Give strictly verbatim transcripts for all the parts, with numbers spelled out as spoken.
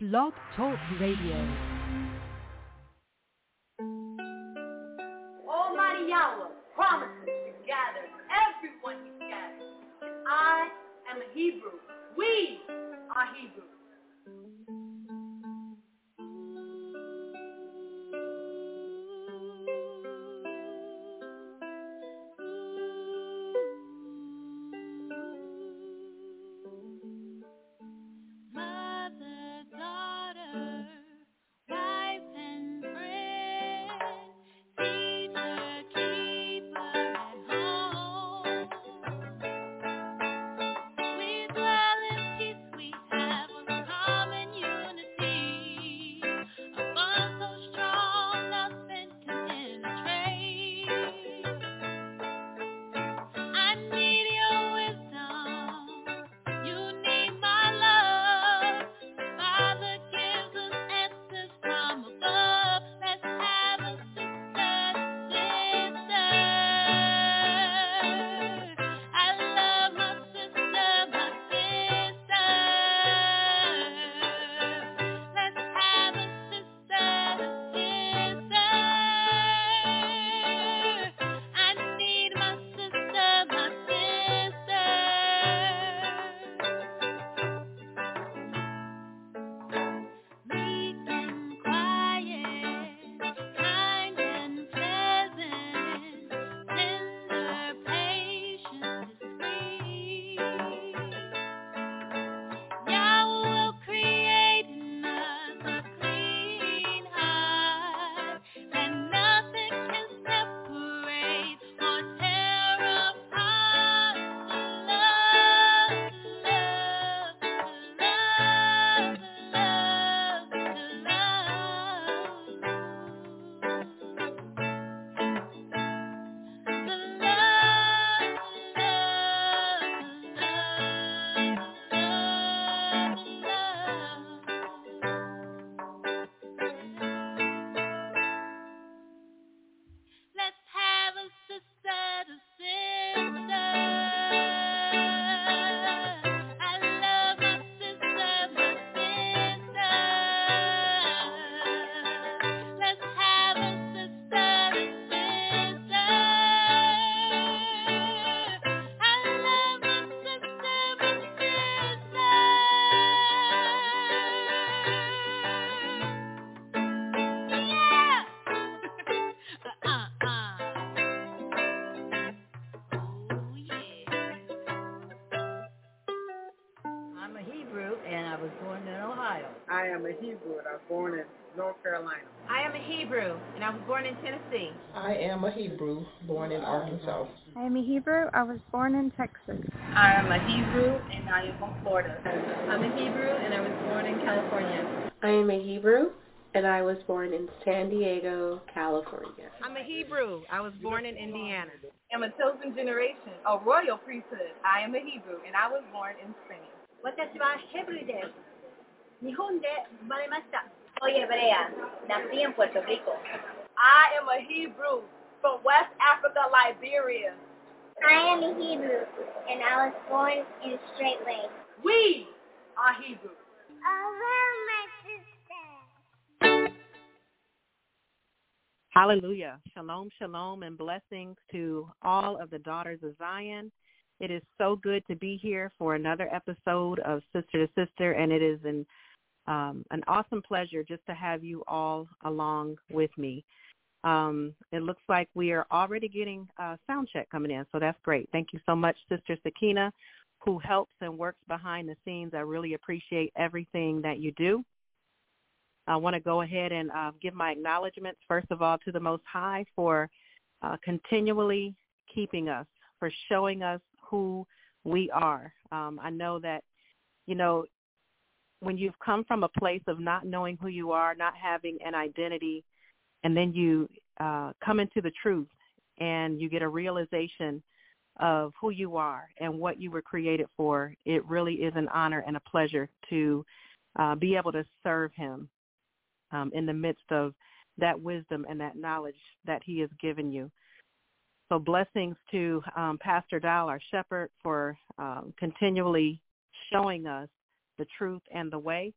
Blog Talk Radio. Almighty Yahweh promises to gather everyone he gathers. And I am a Hebrew. We are Hebrew. I am a Hebrew, and I was born in North Carolina. I am a Hebrew, and I was born in Tennessee. I am a Hebrew, born in Arkansas. I am a Hebrew. I was born in Texas. I am a Hebrew, and I am from Florida. I'm a Hebrew, and I was born in California. I am a Hebrew, and I was born in San Diego, California. I'm a Hebrew. I was born in Indiana. I am a chosen generation, a royal priesthood. I am a Hebrew, and I was born in Spain. 私はヘブルです。日本で生まれました。Soy hebrea. Nací en Puerto Rico. I am a Hebrew from West Africa, Liberia. I am a Hebrew, and I was born in Straight Lake. We are Hebrew. Oh, my sister. Hallelujah. Shalom, shalom, and blessings to all of the daughters of Zion. It is so good to be here for another episode of Sister to Sister, and it is an um, an awesome pleasure just to have you all along with me. Um, it looks like we are already getting uh, sound check coming in, so that's great. Thank you so much, Sister Sakina, who helps and works behind the scenes. I really appreciate everything that you do. I want to go ahead and uh, give my acknowledgments, first of all, to the Most High for uh, continually keeping us, for showing us who we are. Um, I know that, you know, when you've come from a place of not knowing who you are, not having an identity, and then you uh, come into the truth and you get a realization of who you are and what you were created for, it really is an honor and a pleasure to uh, be able to serve him um, in the midst of that wisdom and that knowledge that he has given you. So blessings to um, Pastor Dial, our shepherd, for um, continually showing us the truth and the way.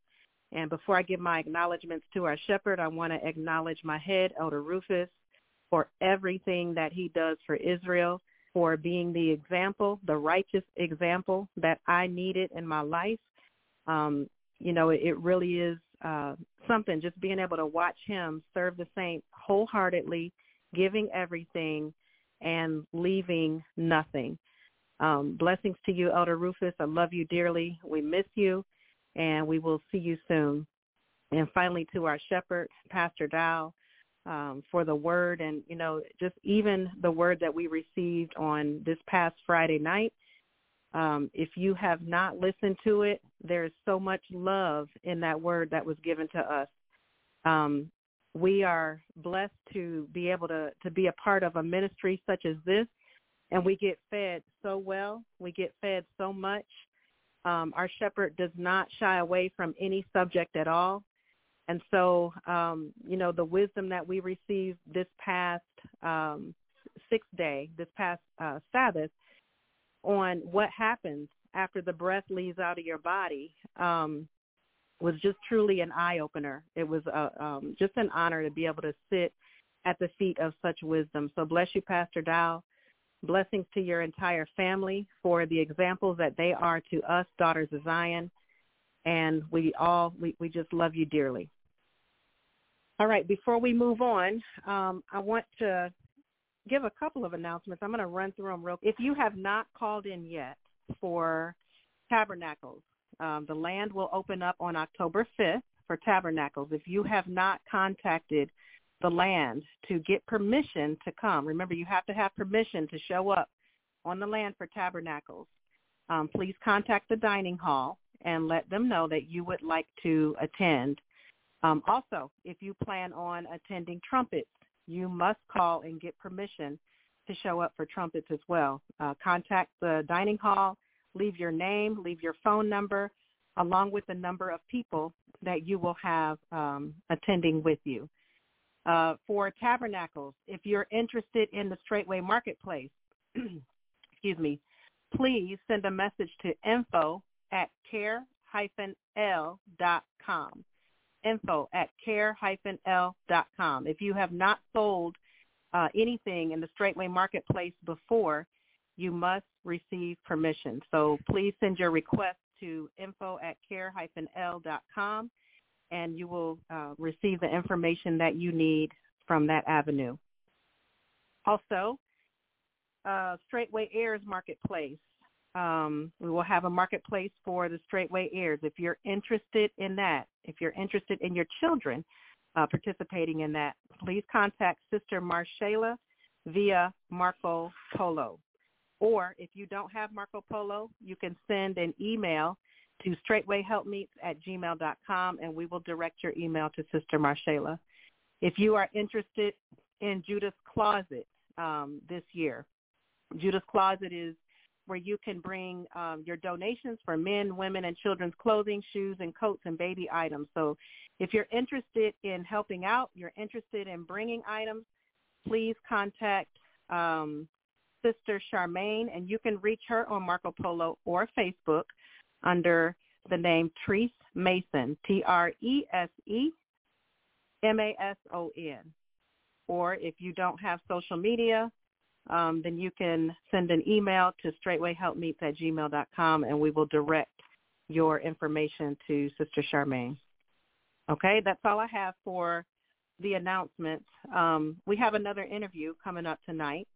And before I give my acknowledgments to our shepherd, I want to acknowledge my head, Elder Rufus, for everything that he does for Israel, for being the example, the righteous example that I needed in my life. Um, you know, it, it really is uh, something, just being able to watch him serve the saints wholeheartedly, giving everything and leaving nothing. Um, blessings to you, Elder Rufus. I love you dearly. We miss you, and we will see you soon. And finally, to our shepherd, Pastor Dow, um, for the word, and, you know, just even the word that we received on this past Friday night. Um, if you have not listened to it, there is so much love in that word that was given to us. Um, we are blessed to be able to, to be a part of a ministry such as this, and we get fed so well. We get fed so much. Um, our shepherd does not shy away from any subject at all. And so, um, you know, the wisdom that we received this past um, sixth day, this past uh, Sabbath, on what happens after the breath leaves out of your body um, was just truly an eye-opener. It was uh, um, just an honor to be able to sit at the feet of such wisdom. So bless you, Pastor Dow. Blessings to your entire family for the examples that they are to us, daughters of Zion. And we all, we, we just love you dearly. All right, before we move on, um, I want to give a couple of announcements. I'm going to run through them real quick. If you have not called in yet for Tabernacles, um, the land will open up on October fifth for Tabernacles. If you have not contacted the land to get permission to come, remember, you have to have permission to show up on the land for Tabernacles. Um, please contact the dining hall and let them know that you would like to attend. Um, also, if you plan on attending trumpets, you must call and get permission to show up for trumpets as well. Uh, contact the dining hall, leave your name, leave your phone number, along with the number of people that you will have um, attending with you. Uh, for Tabernacles, if you're interested in the Straightway Marketplace, excuse me, please send a message to info at care dash l dot com. info at care dash l dot com. If you have not sold uh, anything in the Straightway Marketplace before, you must receive permission. So please send your request to info at care dash l dot com, and you will uh, receive the information that you need from that avenue. Also, uh, Straightway Heirs Marketplace. Um, we will have a marketplace for the Straightway Heirs. If you're interested in that, if you're interested in your children uh, participating in that, please contact Sister Marshela via Marco Polo. Or if you don't have Marco Polo, you can send an email to straightwayhelpmeets at gmail dot com, and we will direct your email to Sister Marshela. If you are interested in Judas Closet um, this year, Judas Closet is where you can bring um, your donations for men, women, and children's clothing, shoes, and coats, and baby items. So if you're interested in helping out, you're interested in bringing items, please contact um, Sister Charmaine, and you can reach her on Marco Polo or Facebook under the name Trese Mason, T R E S E M A S O N. Or if you don't have social media, um, then you can send an email to straightwayhelpmeets at gmail dot com, and we will direct your information to Sister Charmaine. Okay, that's all I have for the announcements. Um, we have another interview coming up tonight.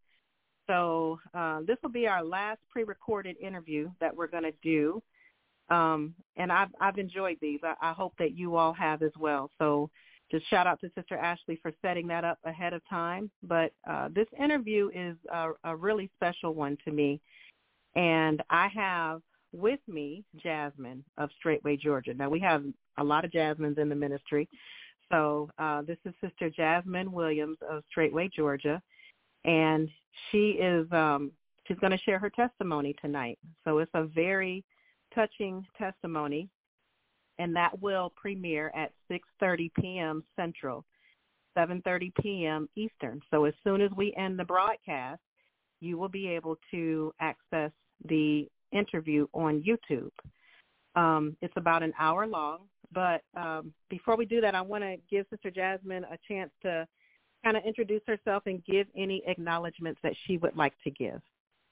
So uh, this will be our last pre-recorded interview that we're going to do. Um, and I've, I've enjoyed these. I, I hope that you all have as well. So just shout out to Sister Ashley for setting that up ahead of time. But uh, this interview is a, a really special one to me. And I have with me Jasmine of Straightway, Georgia. Now, we have a lot of Jasmines in the ministry. So uh, this is Sister Jasmine Williams of Straightway, Georgia. And she is um, she's going to share her testimony tonight. So it's a very touching testimony, and that will premiere at six thirty p.m. Central, seven thirty p.m. Eastern. So as soon as we end the broadcast, you will be able to access the interview on YouTube. Um, it's about an hour long, But um, before we do that, I want to give Sister Jasmine a chance to kind of introduce herself and give any acknowledgments that she would like to give.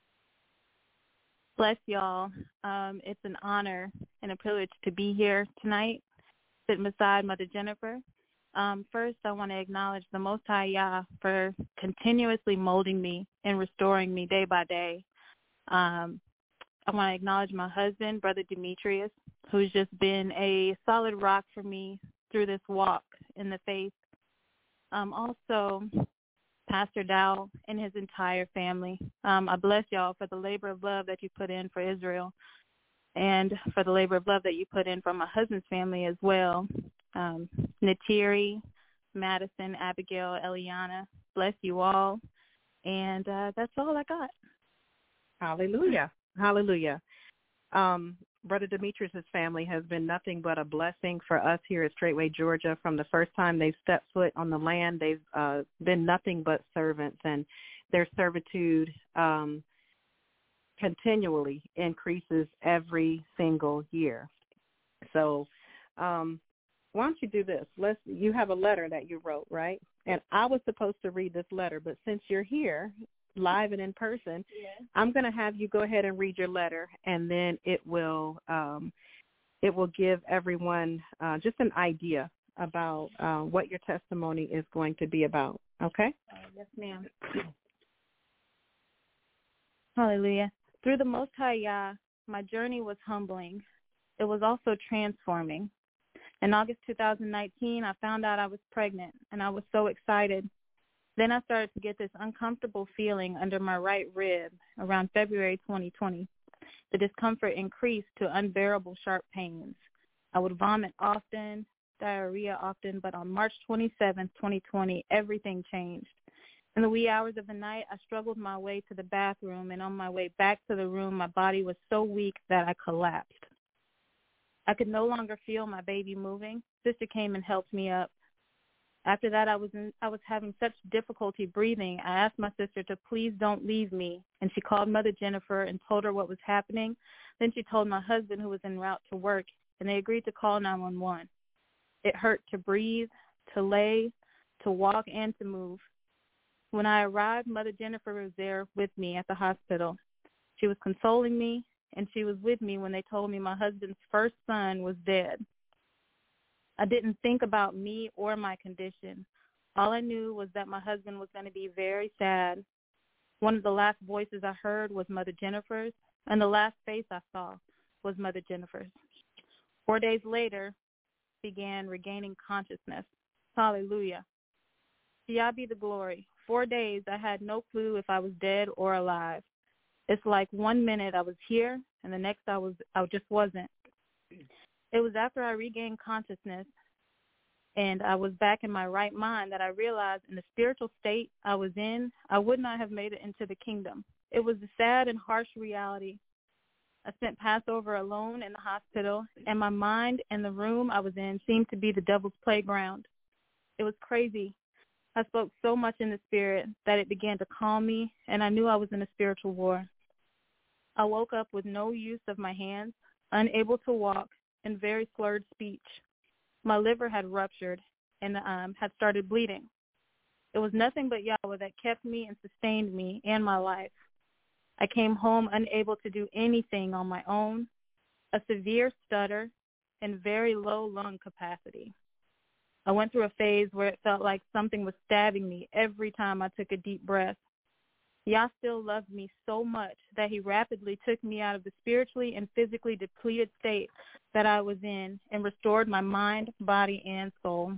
Bless y'all. Um, it's an honor and a privilege to be here tonight, sitting beside Mother Jennifer. Um, first, I want to acknowledge the Most High Yah for continuously molding me and restoring me day by day. Um, I want to acknowledge my husband, Brother Demetrius, who's just been a solid rock for me through this walk in the faith. Um, also, Pastor Dow and his entire family. Um, I bless y'all for the labor of love that you put in for Israel and for the labor of love that you put in for my husband's family as well. Um, Natiri, Madison, Abigail, Eliana, bless you all. And uh, that's all I got. Hallelujah. Hallelujah. Um, Brother Demetrius' family has been nothing but a blessing for us here at Straitway, Georgia. From the first time they've stepped foot on the land, they've uh, been nothing but servants, and their servitude um, continually increases every single year. So um, why don't you do this? Let's. You have a letter that you wrote, right? And I was supposed to read this letter, but since you're here, live and in person, yeah. I'm going to have you go ahead and read your letter, and then it will um, it will give everyone uh, just an idea about uh, what your testimony is going to be about. Okay? Uh, yes, ma'am. Hallelujah. Through the Most High Yah, my journey was humbling. It was also transforming. In August two thousand nineteen, I found out I was pregnant, and I was so excited. Then I started to get this uncomfortable feeling under my right rib around February twenty twenty. The discomfort increased to unbearable sharp pains. I would vomit often, diarrhea often, but on March twenty-seventh, twenty twenty, everything changed. In the wee hours of the night, I struggled my way to the bathroom, and on my way back to the room, my body was so weak that I collapsed. I could no longer feel my baby moving. Sister came and helped me up. After that, I was in, I was having such difficulty breathing. I asked my sister to please don't leave me, and she called Mother Jennifer and told her what was happening. Then she told my husband, who was en route to work, and they agreed to call nine one one. It hurt to breathe, to lay, to walk, and to move. When I arrived, Mother Jennifer was there with me at the hospital. She was consoling me, and she was with me when they told me my husband's first son was dead. I didn't think about me or my condition. All I knew was that my husband was going to be very sad. One of the last voices I heard was Mother Jennifer's, and the last face I saw was Mother Jennifer's. Four days later, began regaining consciousness. Hallelujah. To Yah be the glory. Four days, I had no clue if I was dead or alive. It's like one minute I was here, and the next I was I just wasn't. It was after I regained consciousness and I was back in my right mind that I realized in the spiritual state I was in, I would not have made it into the kingdom. It was a sad and harsh reality. I spent Passover alone in the hospital, and my mind and the room I was in seemed to be the devil's playground. It was crazy. I spoke so much in the spirit that it began to calm me, and I knew I was in a spiritual war. I woke up with no use of my hands, unable to walk, and very slurred speech. My liver had ruptured and um, had started bleeding. It was nothing but Yahweh that kept me and sustained me and my life. I came home unable to do anything on my own, a severe stutter, and very low lung capacity. I went through a phase where it felt like something was stabbing me every time I took a deep breath. Yah still loved me so much that he rapidly took me out of the spiritually and physically depleted state that I was in and restored my mind, body, and soul.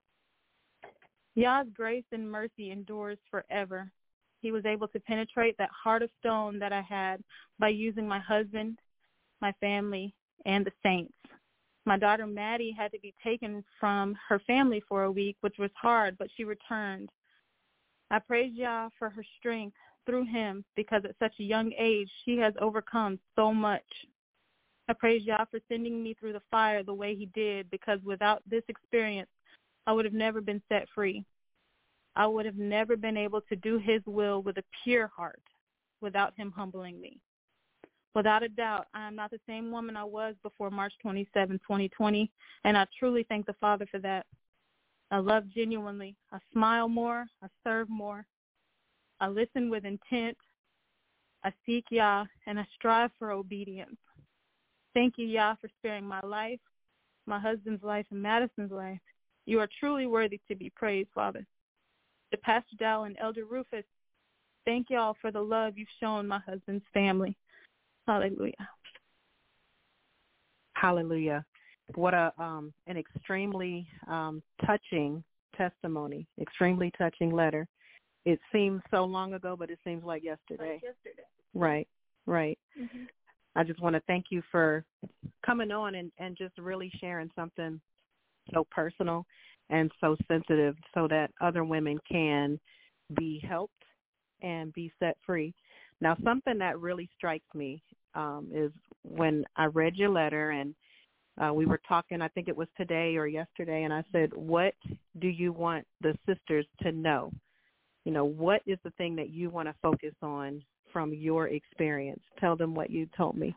Yah's grace and mercy endures forever. He was able to penetrate that heart of stone that I had by using my husband, my family, and the saints. My daughter Maddie had to be taken from her family for a week, which was hard, but she returned. I praise Yah for her strength through him, because at such a young age, she has overcome so much. I praise Yah for sending me through the fire the way he did, because without this experience, I would have never been set free. I would have never been able to do his will with a pure heart without him humbling me. Without a doubt, I am not the same woman I was before March twenty-seventh, twenty twenty, and I truly thank the Father for that. I love genuinely. I smile more. I serve more. I listen with intent. I seek Yah, and I strive for obedience. Thank you, Yah, for sparing my life, my husband's life, and Madison's life. You are truly worthy to be praised, Father. To Pastor Dow and Elder Rufus, thank you all for the love you've shown my husband's family. Hallelujah. Hallelujah. What a um, an extremely um, touching testimony, extremely touching letter. It seems so long ago, but it seems like yesterday. Like yesterday. Right, right. Mm-hmm. I just want to thank you for coming on and, and just really sharing something so personal and so sensitive so that other women can be helped and be set free. Now, something that really strikes me um, is when I read your letter and uh, we were talking, I think it was today or yesterday, and I said, what do you want the sisters to know? You know, what is the thing that you want to focus on from your experience? Tell them what you told me.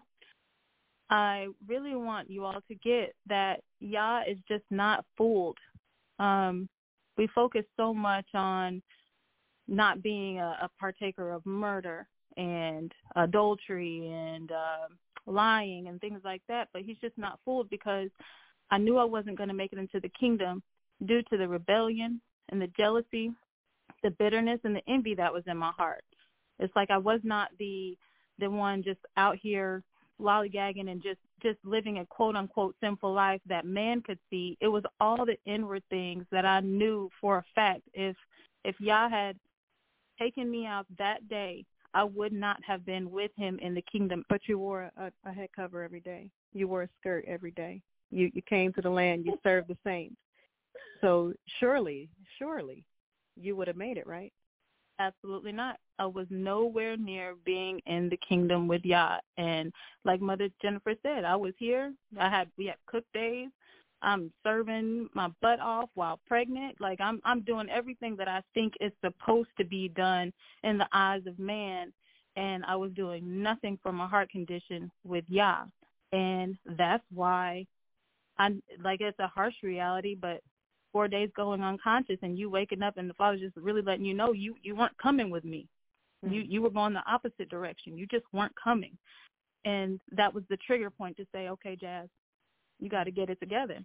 I really want you all to get that Yah is just not fooled. Um, we focus so much on not being a, a partaker of murder and adultery and uh, lying and things like that, but he's just not fooled because I knew I wasn't going to make it into the kingdom due to the rebellion and the jealousy, the bitterness and the envy that was in my heart. It's like I was not the the one just out here lollygagging and just, just living a quote-unquote sinful life that man could see. It was all the inward things that I knew for a fact. If if Yah had taken me out that day, I would not have been with him in the kingdom. But you wore a, a head cover every day. You wore a skirt every day. You you came to the land. You served the saints. So surely, surely, you would have made it, right? Absolutely not. I was nowhere near being in the kingdom with Yah. And like Mother Jennifer said, I was here. I had we had cook days. I'm serving my butt off while pregnant. Like I'm I'm doing everything that I think is supposed to be done in the eyes of man. And I was doing nothing for my heart condition with Yah. And that's why I like it's a harsh reality, but four days going unconscious and you waking up and the Father's just really letting you know you, you weren't coming with me. Mm-hmm. You you were going the opposite direction. You just weren't coming. And that was the trigger point to say, okay, Jazz, you got to get it together.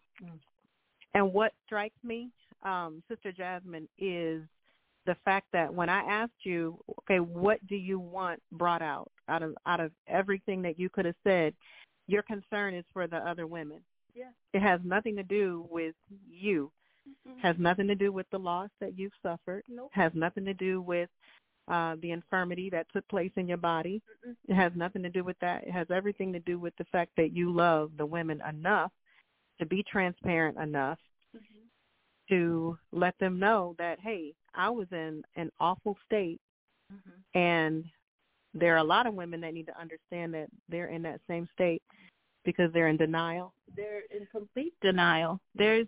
And what strikes me, um, Sister Jasmine, is the fact that when I asked you, okay, what do you want brought out out of out of everything that you could have said, your concern is for the other women. Yeah. It has nothing to do with you. Mm-hmm. Has nothing to do with the loss that you've suffered. Nope. Has nothing to do with uh, the infirmity that took place in your body. Mm-mm. It has nothing to do with that. It has everything to do with the fact that you love the women enough to be transparent enough mm-hmm. to let them know that, hey, I was in an awful state, mm-hmm. and there are a lot of women that need to understand that they're in that same state because they're in denial. They're in complete denial. There's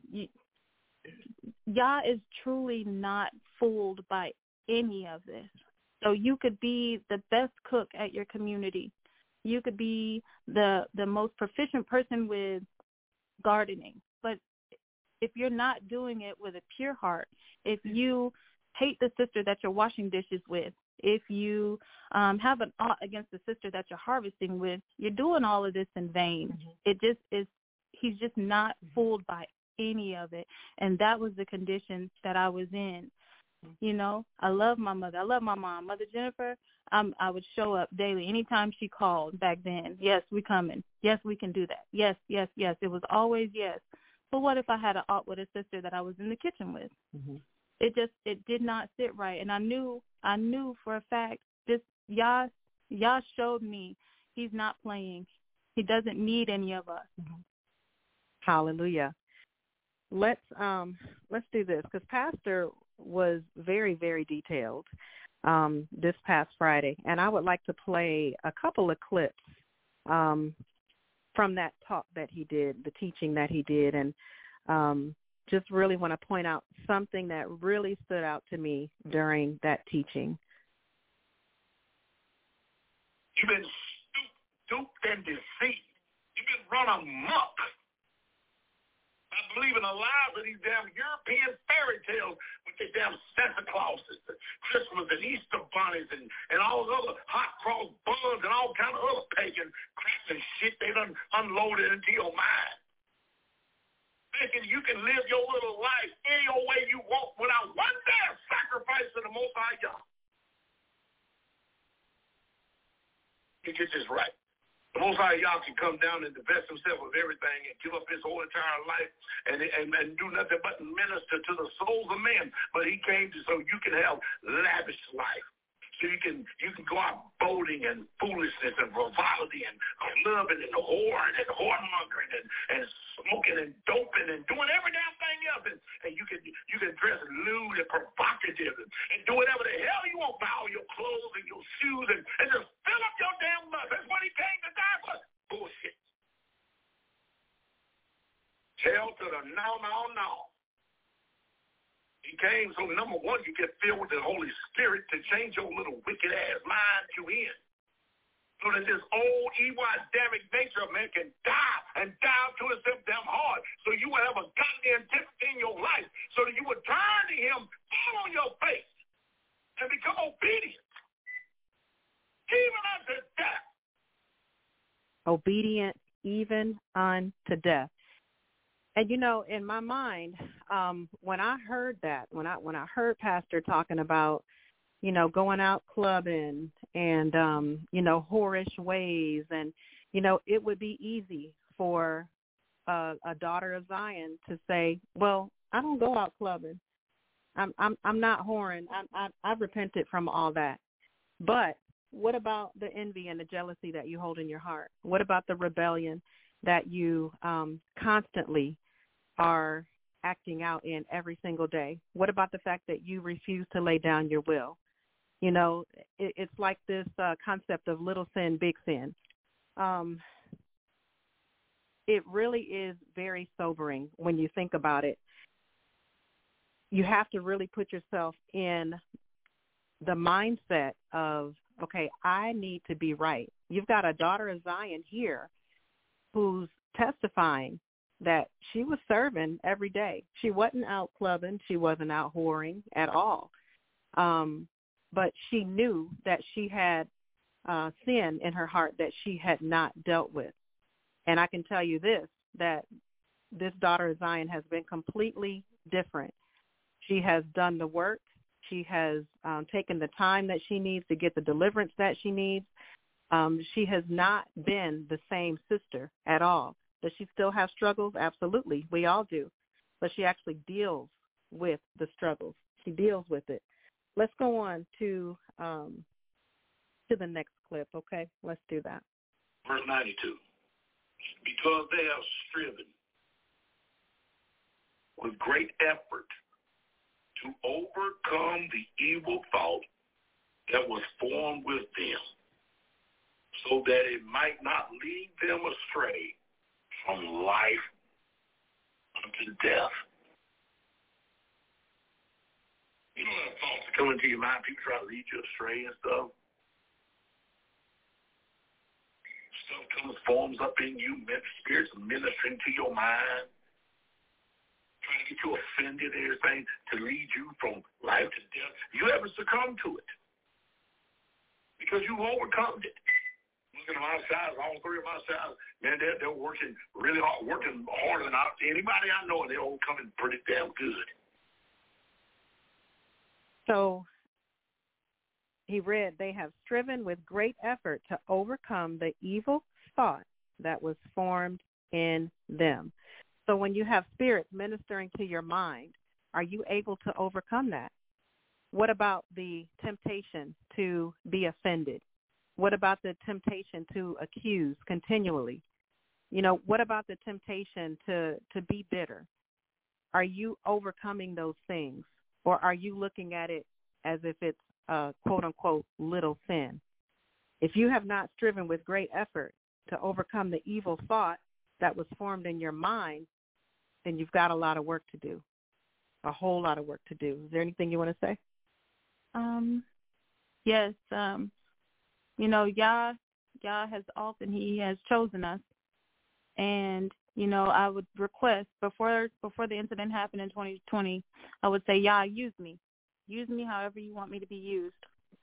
Yah is truly not fooled by any of this. So you could be the best cook at your community. You could be the the most proficient person with gardening. But if you're not doing it with a pure heart, if you hate the sister that you're washing dishes with, if you um, have an ought against the sister that you're harvesting with, you're doing all of this in vain. Mm-hmm. It just is, he's just not fooled by any of it. And that was the condition that I was in. You know, I love my mother. I love my mom. Mother Jennifer, um, I would show up daily. Anytime she called back then, yes, we coming. Yes, we can do that. Yes, yes, yes. It was always yes. But what if I had an ought with a sister that I was in the kitchen with? Mm-hmm. It just, it did not sit right. And I knew, I knew for a fact, this Yah, Yah showed me he's not playing. He doesn't need any of us. Mm-hmm. Hallelujah. Let's um let's do this because Pastor was very, very detailed um, this past Friday, and I would like to play a couple of clips um, from that talk that he did, the teaching that he did, and um, just really want to point out something that really stood out to me during that teaching. You've been stooped duped and deceived. You've been run amok. I believe in the lies of these damn European fairy tales with their damn Santa Clauses, and Christmas and Easter bunnies, and, and all those other hot cross buns and all kind of other pagan crap and shit they done unloaded into your mind. Thinking you can live your little life any old way you want without one damn sacrifice to the Most High God. He gets this right. The Most High Yah can come down and divest himself of everything and give up his whole entire life and, and, and do nothing but minister to the souls of men. But he came to so you can have lavish life. So you can you can go out boating and foolishness and frivolity and clubbing and whoring and whoremongering and, and smoking and doping and doing every damn thing else. And, and you can you can dress lewd and provocative and, and do whatever the hell you want, buy all your clothes and your shoes and, and just fill up your damn mouth. That's what he came to die for. Bullshit. Tell to the no, no, no. He came so, number one, you get filled with the Holy Spirit to change your little wicked-ass mind you in. So that this old, evil, Adamic nature of man can die and die to itself damn hard. So you will have a goddamn difference in your life so that you would turn to him, fall on your face, and become obedient, even unto death. Obedient even unto death. And, you know, in my mind, um, when I heard that, when I when I heard Pastor talking about, you know, going out clubbing and, um, you know, whorish ways, and, you know, it would be easy for a, a daughter of Zion to say, well, I don't go out clubbing. I'm I'm I'm not whoring. I, I I've repented from all that. But what about the envy and the jealousy that you hold in your heart? What about the rebellion that you um, constantly are acting out in every single day? What about the fact that you refuse to lay down your will? You know, it, it's like this uh, concept of little sin, big sin. Um, it really is very sobering when you think about it. You have to really put yourself in the mindset of, okay, I need to be right. You've got a daughter of Zion here who's testifying that she was serving every day. She wasn't out clubbing. She wasn't out whoring at all. Um, but she knew that she had uh, sin in her heart that she had not dealt with. And I can tell you this, that this daughter of Zion has been completely different. She has done the work. She has um, taken the time that she needs to get the deliverance that she needs. Um, she has not been the same sister at all. Does she still have struggles? Absolutely. We all do. But she actually deals with the struggles. She deals with it. Let's go on to um, to the next clip, okay? Let's do that. Verse ninety-two. Because they have striven with great effort to overcome the evil thought that was formed with them, so that it might not lead them astray from life unto death. You know that thoughts that come into your mind, people try to lead you astray and stuff. Stuff comes, forms up in you, spirits ministering to your mind, trying to get you offended and everything to lead you from life to death. You haven't succumbed to it because you've overcome it. Looking at my sides, all three of my sides, man, they're, they're working really hard, working harder than I, anybody I know, and they're all coming pretty damn good. So he read, they have striven with great effort to overcome the evil thought that was formed in them. So when you have spirits ministering to your mind, are you able to overcome that? What about the temptation to be offended? What about the temptation to accuse continually? You know, what about the temptation to, to be bitter? Are you overcoming those things, or are you looking at it as if it's a quote-unquote little sin? If you have not striven with great effort to overcome the evil thought that was formed in your mind, then you've got a lot of work to do, a whole lot of work to do. Is there anything you want to say? Um, yes. Um, you know, Yah God has often, he has chosen us. And, you know, I would request before before the incident happened in twenty twenty, I would say, Yah, use me. Use me however you want me to be used.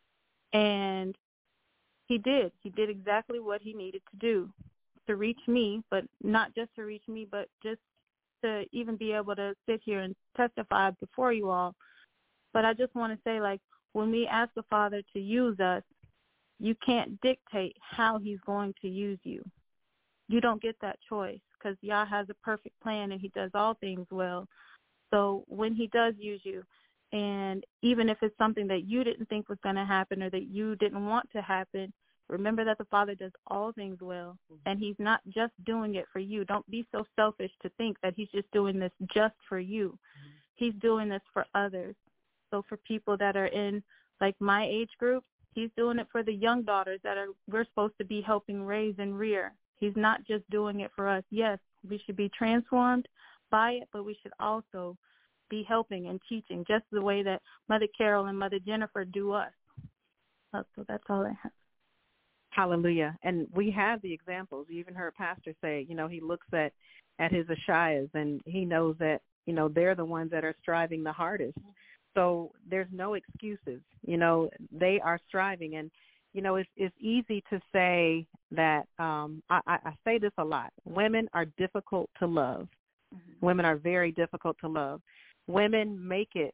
And he did. He did exactly what he needed to do to reach me, but not just to reach me, but just to even be able to sit here and testify before you all. But I just want to say, like, when we ask the Father to use us, you can't dictate how he's going to use you. You don't get that choice because Yah has a perfect plan and he does all things well. So when he does use you, and even if it's something that you didn't think was going to happen or that you didn't want to happen, remember that the Father does all things well, and he's not just doing it for you. Don't be so selfish to think that he's just doing this just for you. He's doing this for others. So for people that are in, like, my age group, he's doing it for the young daughters that are we're supposed to be helping raise and rear. He's not just doing it for us. Yes, we should be transformed by it, but we should also be helping and teaching just the way that Mother Carol and Mother Jennifer do us. So that's all I have. Hallelujah. And we have the examples. You even heard Pastor say, you know, he looks at, at his Ashayas and he knows that, you know, they're the ones that are striving the hardest. So there's no excuses. You know, they are striving. And, you know, it's, it's easy to say that, um, I, I say this a lot, women are difficult to love. Mm-hmm. Women are very difficult to love. Women make it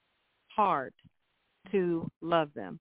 hard to love them.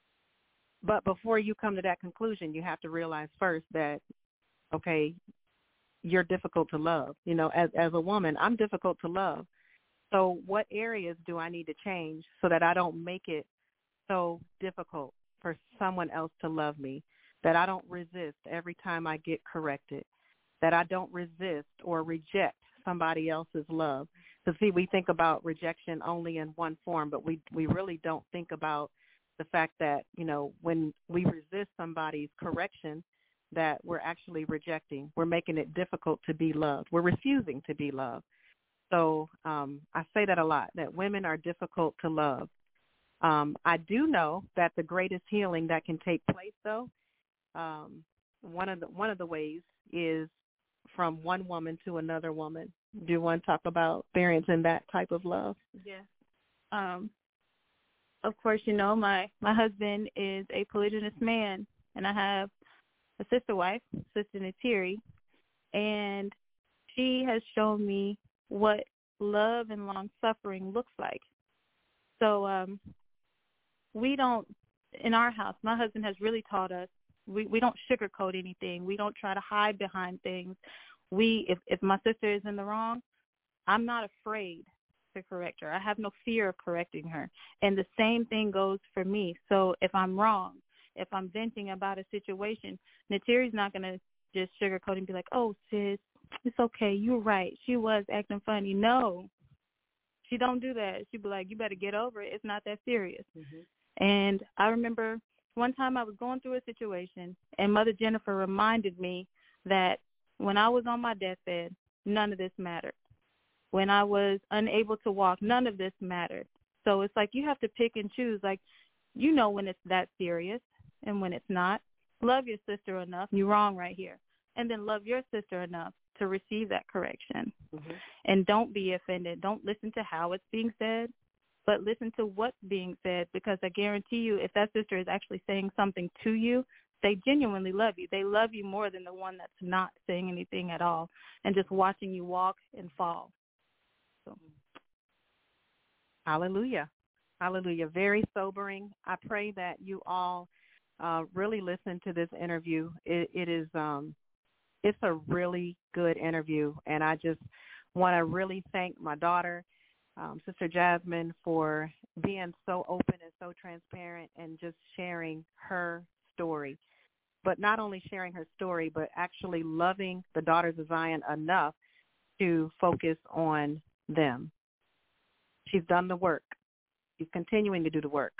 But before you come to that conclusion, you have to realize first that, okay, you're difficult to love. You know, as as a woman, I'm difficult to love. So what areas do I need to change so that I don't make it so difficult for someone else to love me, that I don't resist every time I get corrected, that I don't resist or reject somebody else's love? Because, see, we think about rejection only in one form, but we, we really don't think about the fact that, you know, when we resist somebody's correction, that we're actually rejecting. We're making it difficult to be loved. We're refusing to be loved. So um, I say that a lot, that women are difficult to love. Um, I do know that the greatest healing that can take place, though, um, one of the one of the ways is from one woman to another woman. Do you want to talk about experiencing that type of love? Yeah. Um, of course, you know, my, my husband is a polygynous man, and I have a sister wife, Sister Natiri, and she has shown me what love and long-suffering looks like. So um, we don't, in our house, my husband has really taught us, we, we don't sugarcoat anything. We don't try to hide behind things. We, if, if my sister is in the wrong, I'm not afraid to correct her. I have no fear of correcting her. And the same thing goes for me. So if I'm wrong, if I'm venting about a situation, Natiri's not going to just sugarcoat and be like, oh, sis, it's okay. You're right. She was acting funny. No, she don't do that. She'd be like, you better get over it. It's not that serious. Mm-hmm. And I remember one time I was going through a situation, and Mother Jennifer reminded me that when I was on my deathbed, none of this mattered. When I was unable to walk, none of this mattered. So it's like you have to pick and choose. Like, you know when it's that serious and when it's not. Love your sister enough. You're wrong right here. And then love your sister enough to receive that correction. Mm-hmm. And don't be offended. Don't listen to how it's being said, but listen to what's being said, because I guarantee you if that sister is actually saying something to you, they genuinely love you. They love you more than the one that's not saying anything at all and just watching you walk and fall. So. Hallelujah. Hallelujah. Very sobering. I pray that you all uh, really listen to this interview. It, it is um, it's a really good interview, and I just want to really thank my daughter, um, Sister Jasmine, for being so open and so transparent and just sharing her story. But not only sharing her story, but actually loving the Daughters of Zion enough to focus on them. She's done the work. She's continuing to do the work.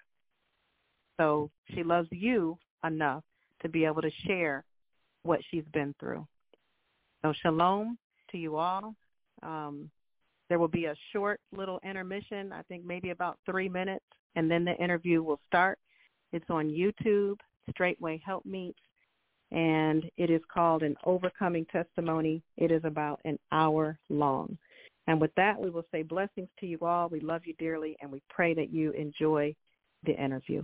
So she loves you enough to be able to share what she's been through. So shalom to you all. Um, there will be a short little intermission, I think maybe about three minutes, and then the interview will start. It's on YouTube, Straightway Help Meets. and it is called An Overcoming Testimony. It is about an hour long. And with that, we will say blessings to you all. We love you dearly, and we pray that you enjoy the interview.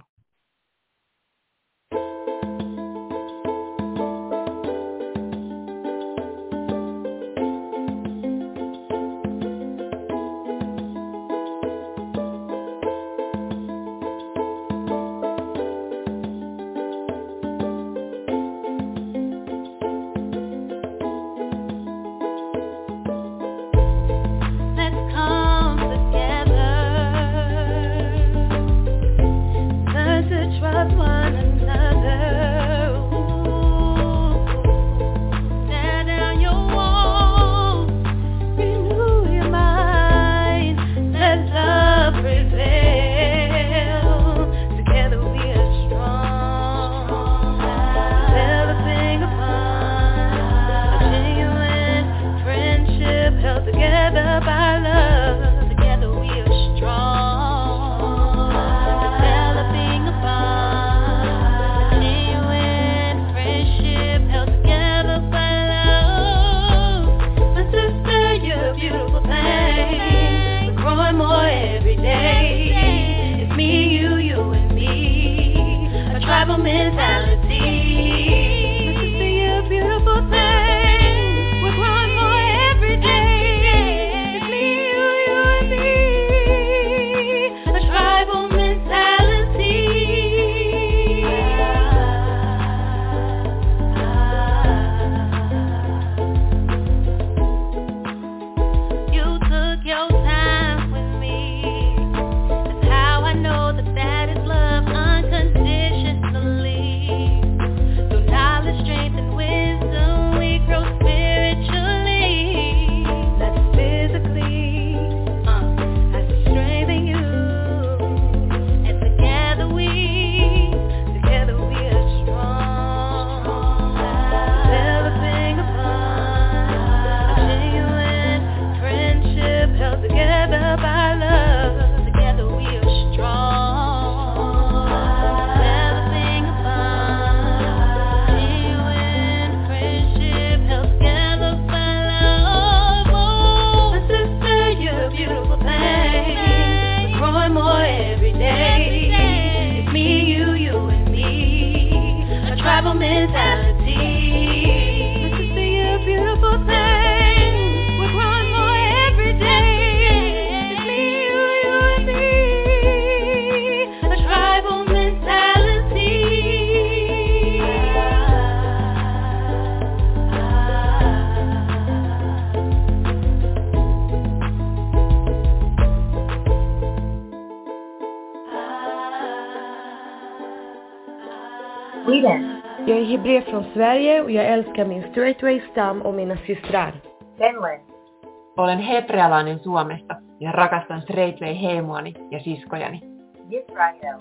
Sweden. Jag är hebreer från Sverige och jag älskar min straightway-stam och mina systrar. Finland. Olen hebrealainen Suomesta ja rakastan straightway-heimoani ja siskojani. Israel.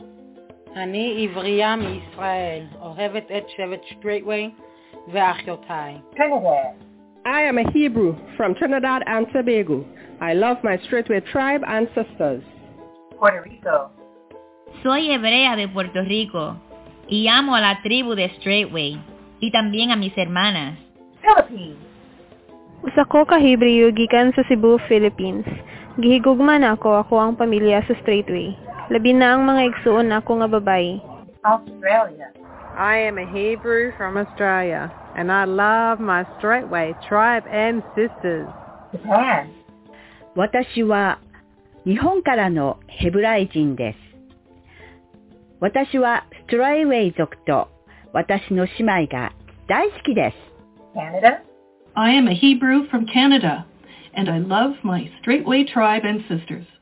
אני עברייה מישראל, אוהבת את שבט straightway ואחיותיי. Trinidad. I am a Hebrew from Trinidad and Tobago. I love my straightway tribe and sisters. Puerto Rico. Soy hebrea de Puerto Rico y amo a la tribu de Straightway y también a mis hermanas. Philippines. Usa ko ka Hebreo gikan sa Cebu, Philippines. Gihigugman ako ako ang pamilya sa Straightway. Labi na ang mga igsuon ako nga babae. Australia. I am a Hebrew from Australia and I love my Straightway tribe and sisters. Japan. 私は日本からのヘブライ人です。私はストライウェイ族と私の姉妹が大好きです。 Canada. I am a Hebrew from Canada and I love my Straightway tribe and sisters.